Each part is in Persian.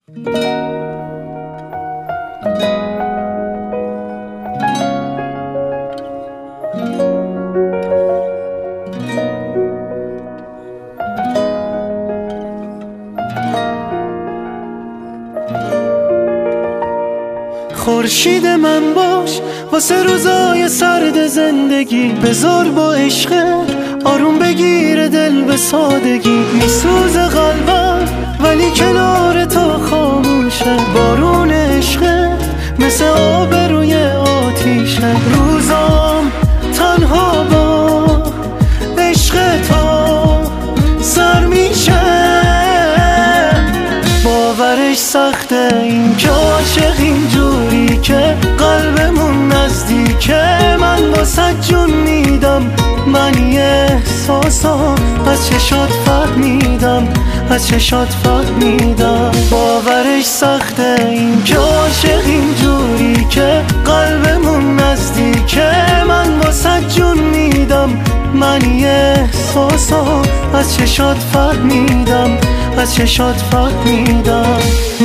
خورشید من باش واسه روزای سرد زندگی، بذار با عشق آروم بگیره دل به سادگی. میسوزه قلبم ولی کنار تو خاموشه، بارون عشق مثل آب روی آتیشه. روزام تنها با عشق تو سر میشه، باورش سخته این که عاشق اینجوری که قلبمون نزدیکه. من واسه جون میدم، من یه احساسم از چشات فهمیدم، از چشات فهمیدم. باورش سخته این که عاشق اینجوری که قلبمون نزدیکه. من واسه جون میدم، من یه احساسم از چشات فهمیدم، از چشات فهمیدم.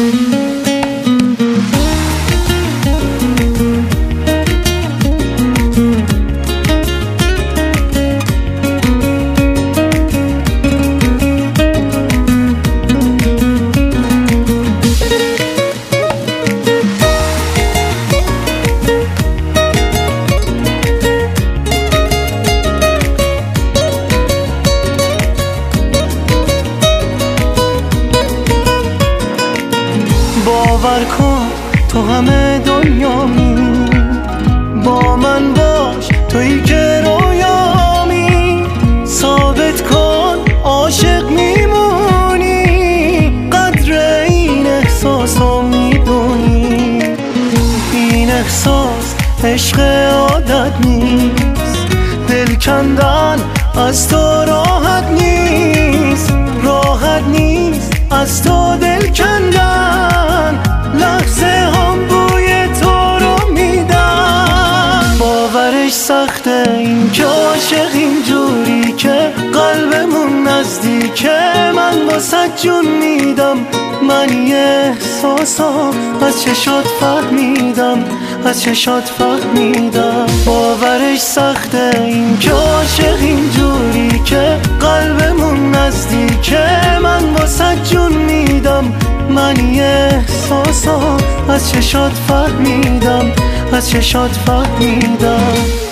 باور کن تو همه دنیامی، با من باش تویی که رویامی. ثابت کن عاشق میمونی، قدر این احساسو میدونی. این احساس عشق عادت نیست، دل کندن از تو راحت نیست، راحت نیست از تو دل کندن. لحظه هم بوی تو رو میدم، باورش سخته این که عاشق اینجوری که قلبمون نزدیکه. من واسه جون میدم، من یه احساسم از چشات فهمیدم، از چشات فهمیدم. باورش سخته این که عاشق اینجوری که قلبمون نزدیکه. من واسه جون میدم، من یه احساسم از چشات فهمیدم، از چشات فهمیدم.